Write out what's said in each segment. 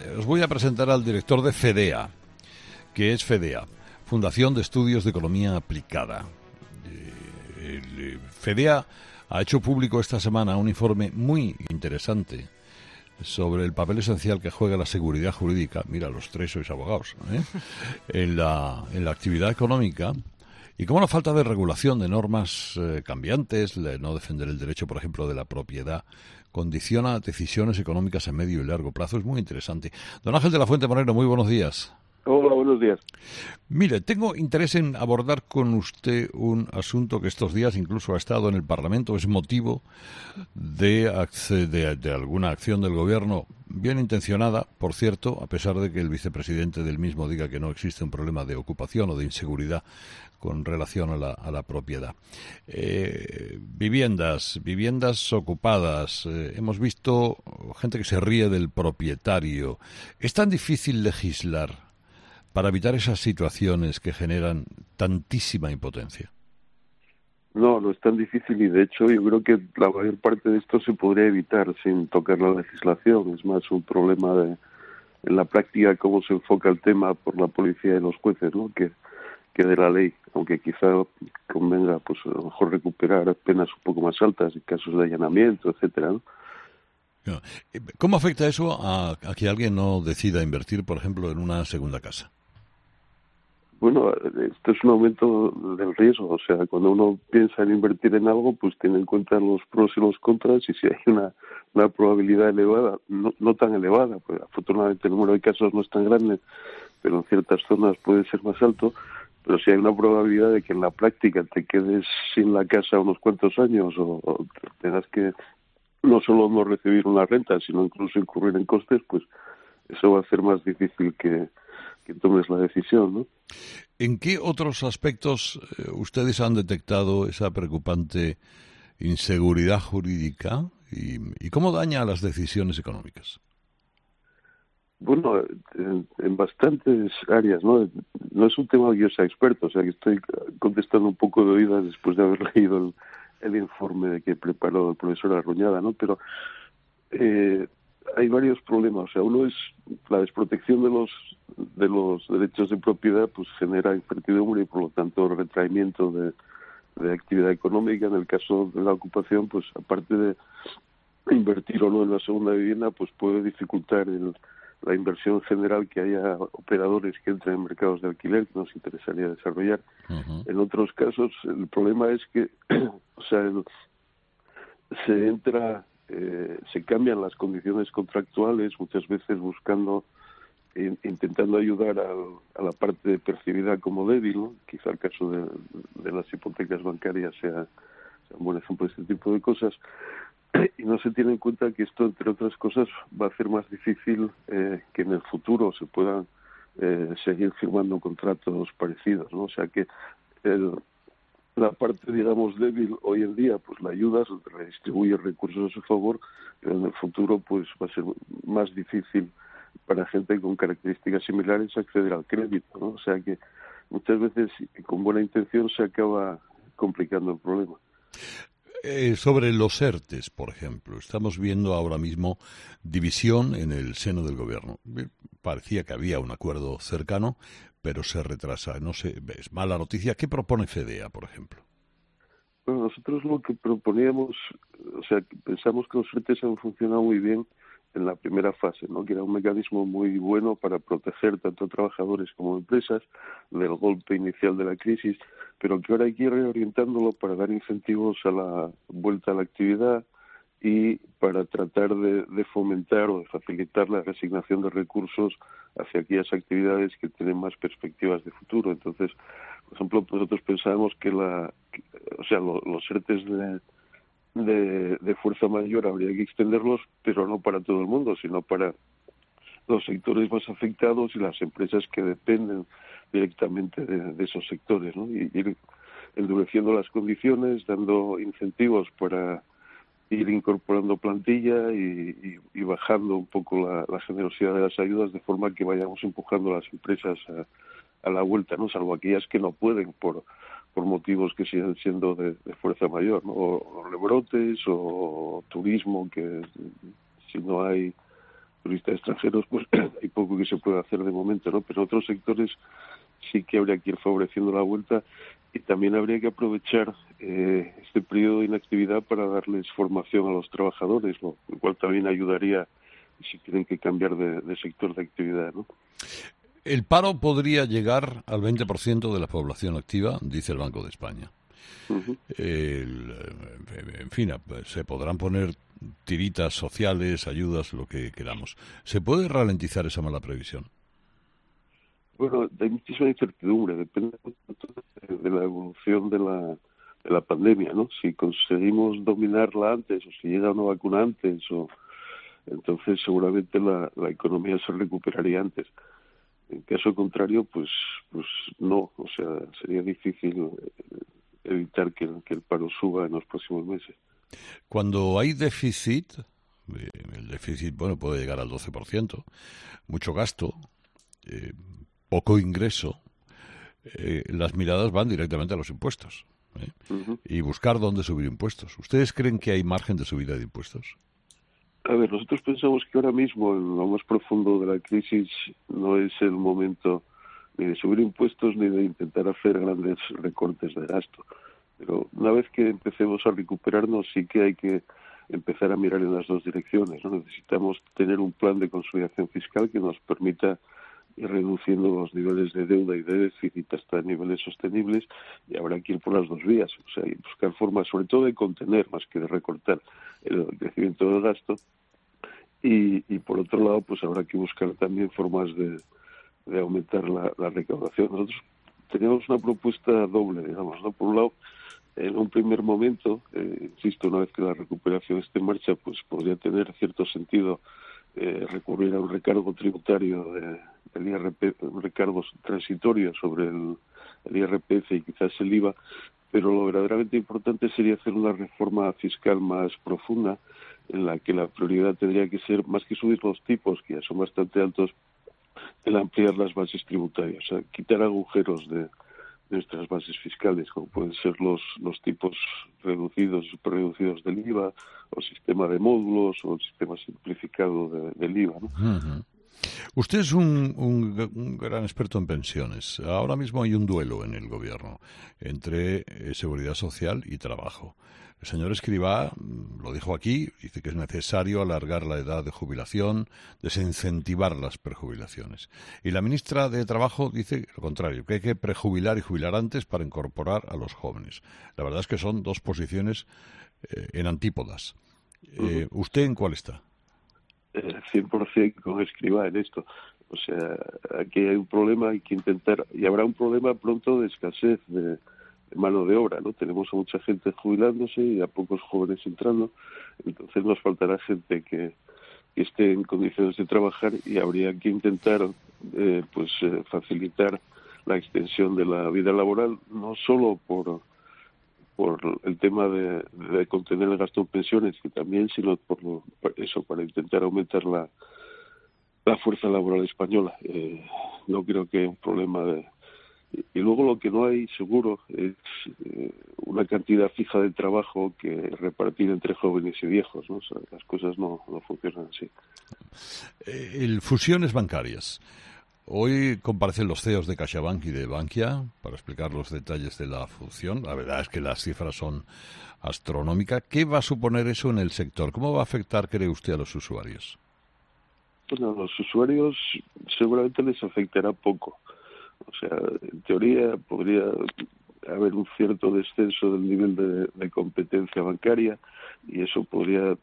os voy a presentar al director de FEDEA. ¿Qué es FEDEA? Fundación de Estudios de Economía Aplicada. FEDEA ha hecho público esta semana un informe muy interesante sobre el papel esencial que juega la seguridad jurídica, mira, los tres sois abogados, en la actividad económica, y cómo la falta de regulación de normas cambiantes, de no defender el derecho, por ejemplo, de la propiedad, condiciona decisiones económicas a medio y largo plazo. Es muy interesante. Don Ángel de la Fuente Moreno, muy buenos días. Hola, buenos días. Mire, tengo interés en abordar con usted un asunto que estos días incluso ha estado en el Parlamento, es motivo de alguna acción del Gobierno bien intencionada, por cierto, a pesar de que el vicepresidente del mismo diga que no existe un problema de ocupación o de inseguridad con relación a la propiedad. Viviendas ocupadas, hemos visto gente que se ríe del propietario. ¿Es tan difícil legislar para evitar esas situaciones que generan tantísima impotencia? No es tan difícil y de hecho yo creo que la mayor parte de esto se podría evitar sin tocar la legislación. Es más un problema en la práctica cómo se enfoca el tema por la policía y los jueces, ¿no? que de la ley, aunque quizá convenga pues a lo mejor recuperar penas un poco más altas en casos de allanamiento, etcétera, ¿no? ¿Cómo afecta eso a que alguien no decida invertir, por ejemplo, en una segunda casa? Bueno, esto es un aumento del riesgo, o sea, cuando uno piensa en invertir en algo, pues tiene en cuenta los pros y los contras, y si hay una probabilidad elevada, no tan elevada, pues afortunadamente el número de casos no es tan grande, pero en ciertas zonas puede ser más alto, pero si hay una probabilidad de que en la práctica te quedes sin la casa unos cuantos años o tengas que no solo no recibir una renta, sino incluso incurrir en costes, pues eso va a hacer más difícil que tomes la decisión, ¿no? ¿En qué otros aspectos ustedes han detectado esa preocupante inseguridad jurídica y cómo daña a las decisiones económicas? Bueno, en bastantes áreas, ¿no? No es un tema que yo sea experto, o sea que estoy contestando un poco de oídas después de haber leído el informe que preparó el profesor Arruñada, ¿no? Pero hay varios problemas, o sea, uno es la desprotección de los derechos de propiedad, pues genera incertidumbre y por lo tanto retraimiento de actividad económica. En el caso de la ocupación, pues aparte de invertir o no en la segunda vivienda, pues puede dificultar la inversión general, que haya operadores que entren en mercados de alquiler que nos interesaría desarrollar. Uh-huh. En otros casos el problema es que o sea, se cambian las condiciones contractuales, muchas veces intentando ayudar a la parte percibida como débil, ¿no? Quizá el caso de las hipotecas bancarias sea un buen ejemplo de este tipo de cosas, y no se tiene en cuenta que esto, entre otras cosas, va a hacer más difícil que en el futuro se puedan seguir firmando contratos parecidos, ¿no? O sea que la parte, digamos, débil hoy en día, pues la ayudas, redistribuye recursos a su favor, pero en el futuro pues va a ser más difícil para gente con características similares acceder al crédito, ¿no? O sea que muchas veces con buena intención se acaba complicando el problema. Sobre los ERTES, por ejemplo, estamos viendo ahora mismo división en el seno del Gobierno. Parecía que había un acuerdo cercano, pero se retrasa. No sé, es mala noticia. ¿Qué propone FEDEA, por ejemplo? Bueno, nosotros lo que proponíamos, o sea, pensamos que los ERTES han funcionado muy bien en la primera fase, ¿no? Que era un mecanismo muy bueno para proteger tanto a trabajadores como empresas del golpe inicial de la crisis, pero que ahora hay que ir reorientándolo para dar incentivos a la vuelta a la actividad y para tratar de fomentar o de facilitar la reasignación de recursos hacia aquellas actividades que tienen más perspectivas de futuro. Entonces, por ejemplo, nosotros pensábamos que los ERTES de fuerza mayor habría que extenderlos, pero no para todo el mundo, sino para los sectores más afectados y las empresas que dependen directamente de esos sectores, ¿no? Y ir endureciendo las condiciones, dando incentivos para ir incorporando plantilla y bajando un poco la generosidad de las ayudas, de forma que vayamos empujando a las empresas a la vuelta, ¿no? Salvo aquellas que no pueden por motivos que siguen siendo de fuerza mayor, ¿no? O rebrotes o turismo, que si no hay turistas extranjeros, pues hay poco que se puede hacer de momento, ¿no? Pero en otros sectores sí que habría que ir favoreciendo la vuelta y también habría que aprovechar este periodo de inactividad para darles formación a los trabajadores, ¿no? Lo cual también ayudaría si tienen que cambiar de sector de actividad, ¿no? El paro podría llegar al 20% de la población activa, dice el Banco de España. Uh-huh. En fin, se podrán poner tiritas sociales, ayudas, lo que queramos. ¿Se puede ralentizar esa mala previsión? Bueno, hay muchísima incertidumbre, depende de la evolución de la pandemia, ¿no? Si conseguimos dominarla antes o si llega una vacuna antes, entonces seguramente la economía se recuperaría antes. En caso contrario, pues no, o sea, sería difícil evitar que el paro suba en los próximos meses. Cuando hay déficit, el déficit, bueno, puede llegar al 12%, mucho gasto, poco ingreso, las miradas van directamente a los impuestos, Uh-huh. y buscar dónde subir impuestos. ¿Ustedes creen que hay margen de subida de impuestos? A ver, nosotros pensamos que ahora mismo, en lo más profundo de la crisis, no es el momento ni de subir impuestos ni de intentar hacer grandes recortes de gasto. Pero una vez que empecemos a recuperarnos, sí que hay que empezar a mirar en las dos direcciones, ¿no? Necesitamos tener un plan de consolidación fiscal que nos permita ir reduciendo los niveles de deuda y de déficit hasta niveles sostenibles, y habrá que ir por las dos vías, o sea, buscar formas sobre todo de contener más que de recortar el crecimiento del gasto, y por otro lado pues habrá que buscar también formas de aumentar la recaudación. Nosotros teníamos una propuesta doble, digamos, ¿no? Por un lado, en un primer momento, insisto, una vez que la recuperación esté en marcha, pues podría tener cierto sentido recurrir a un recargo tributario del IRPF, un recargo transitorio sobre el IRPF y quizás el IVA, pero lo verdaderamente importante sería hacer una reforma fiscal más profunda en la que la prioridad tendría que ser, más que subir los tipos, que ya son bastante altos, el ampliar las bases tributarias, o sea, quitar agujeros de nuestras bases fiscales, como pueden ser los tipos reducidos y superreducidos del IVA, o el sistema de módulos, o el sistema simplificado del IVA, ¿no? Uh-huh. Usted es un gran experto en pensiones. Ahora mismo hay un duelo en el gobierno entre seguridad social y trabajo. El señor Escrivá lo dijo aquí, dice que es necesario alargar la edad de jubilación, desincentivar las prejubilaciones. Y la ministra de Trabajo dice lo contrario, que hay que prejubilar y jubilar antes para incorporar a los jóvenes. La verdad es que son dos posiciones en antípodas. ¿Usted en cuál está? 100% con Escrivá en esto. O sea, aquí hay un problema, hay que intentar, y habrá un problema pronto de escasez de mano de obra, ¿no? Tenemos a mucha gente jubilándose y a pocos jóvenes entrando, entonces nos faltará gente que esté en condiciones de trabajar, y habría que intentar facilitar la extensión de la vida laboral, no solo por el tema de contener el gasto en pensiones, que también, sino para intentar aumentar la fuerza laboral española. No creo que haya un problema y luego lo que no hay seguro es una cantidad fija de trabajo que repartir entre jóvenes y viejos, ¿no? O sea, las cosas no funcionan así. Fusiones bancarias. Hoy comparecen los CEOs de CaixaBank y de Bankia para explicar los detalles de la fusión. La verdad es que las cifras son astronómicas. ¿Qué va a suponer eso en el sector? ¿Cómo va a afectar, cree usted, a los usuarios? Bueno, a los usuarios seguramente les afectará poco. O sea, en teoría podría haber un cierto descenso del nivel de competencia bancaria, y eso podría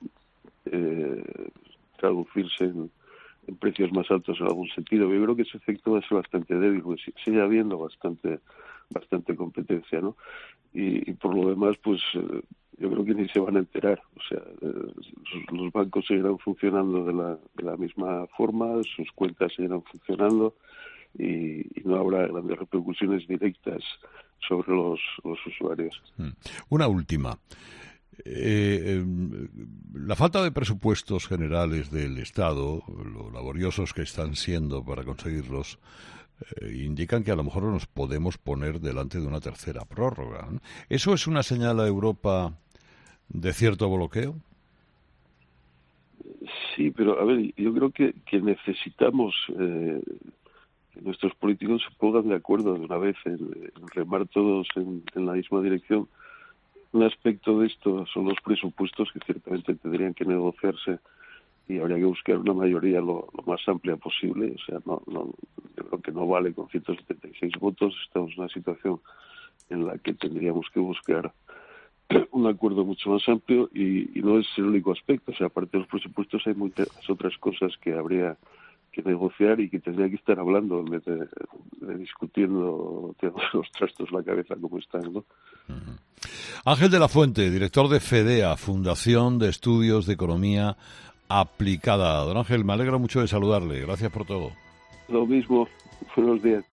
traducirse en precios más altos en algún sentido. Yo creo que ese efecto va a ser bastante débil, porque sigue habiendo bastante competencia, ¿no? Y por lo demás, pues yo creo que ni se van a enterar. O sea, los bancos seguirán funcionando de la misma forma, sus cuentas seguirán funcionando, y no habrá grandes repercusiones directas sobre los usuarios. Una última. La falta de presupuestos generales del Estado, lo laboriosos que están siendo para conseguirlos, indican que a lo mejor nos podemos poner delante de una tercera prórroga, ¿no? ¿Eso es una señal a Europa de cierto bloqueo? Sí, pero a ver, yo creo que necesitamos que nuestros políticos se pongan de acuerdo de una vez en remar todos en la misma dirección. Un aspecto de esto son los presupuestos, que ciertamente tendrían que negociarse y habría que buscar una mayoría lo más amplia posible. O sea, yo creo que no vale con 176 votos. Estamos en una situación en la que tendríamos que buscar un acuerdo mucho más amplio y no es el único aspecto. O sea, aparte de los presupuestos hay muchas otras cosas que habría que negociar y que tendría que estar hablando en vez de discutiendo, tirando los trastos la cabeza como están, ¿no? Uh-huh. Ángel de la Fuente, director de FEDEA, Fundación de Estudios de Economía Aplicada. Don Ángel, me alegra mucho de saludarle. Gracias por todo. Lo mismo. Buenos días.